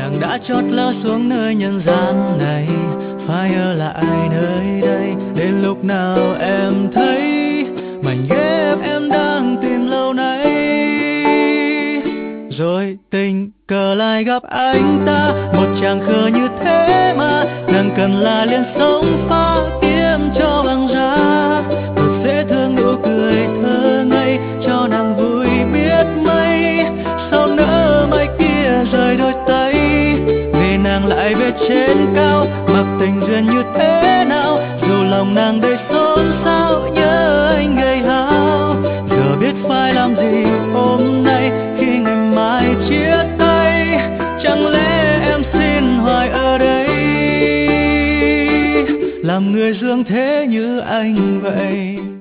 nàng đã chót lỡ xuống nơi nhân gian này, phải ở lại nơi đây đến lúc nào em thấy mảnh ghép em đang tìm lâu nay. Rồi tình cờ lại gặp anh ta, một chàng khờ như thế mà nàng cần là liền sống pha kiếm cho bằng giá. Thật dễ thương nụ cười thơ ngây cho nàng vui biết mấy, sao nỡ mai kia rời đôi tay. Vì nàng lại về trên cao, mặc tình duyên như thế nào, dù lòng nàng đầy xôn xao nhớ anh gầy hao. Giờ biết phải làm gì hôm nay khi ngày mai chia tay, chẳng lẽ em xin hoài ở đây, làm người dương thế như anh vậy.